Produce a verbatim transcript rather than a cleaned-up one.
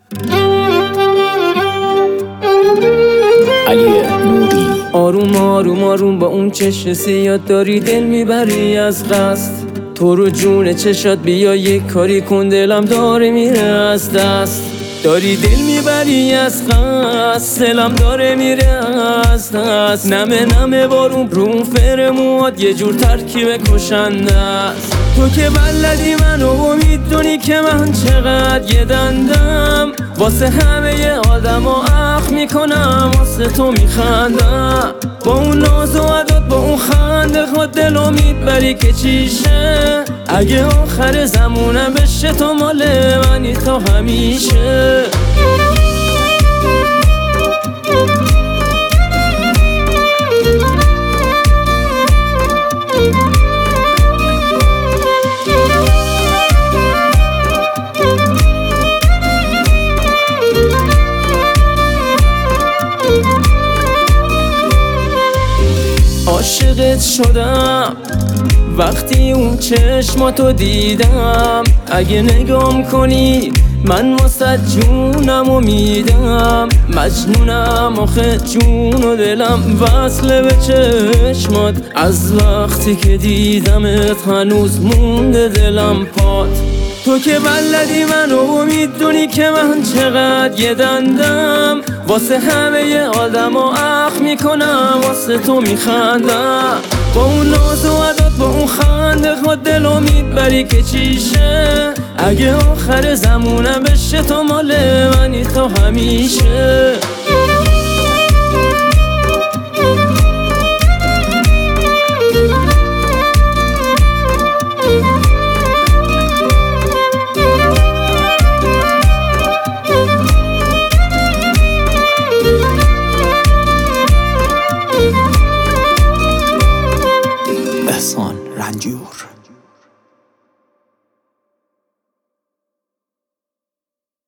علی نوری. آروم آروم آروم با اون چشم سیاد داری دل میبری از قصد، تو رو جون چشات بیا یک کاری کن، دلم داره میره از دست. داری دل میبری از قصد، دلم داره میره از دست. نمه نمه بارون روم فرموات یه جور ترکیب کشنده است. تو که بلدی منو و میدونی که من چقدر یه دندم، واسه همه آدم ها اخ میکنم، واسه تو میخندم. با اون ناز و عداد با اون خنده خود دلو میبری که چیشه، اگه آخر زمونم بشه تو مال منی تا همیشه. عاشقت شدم وقتی اون چشماتو دیدم، اگه نگام کنی من واسه جونمو میدم. مجنونم آخه جون و دلم وصله به چشمات، از وقتی که دیدمت هنوز مونده دلم پات. تو که بلدی منو و میدونی که من چقدر یه دندم، واسه همه آدم ها اخ میکنم، واسه تو میخندم. با اون ناز و عداد با اون خنده خود دلو میبری که چیشه، اگه آخر زمونم بشه تو مال منی تا همیشه.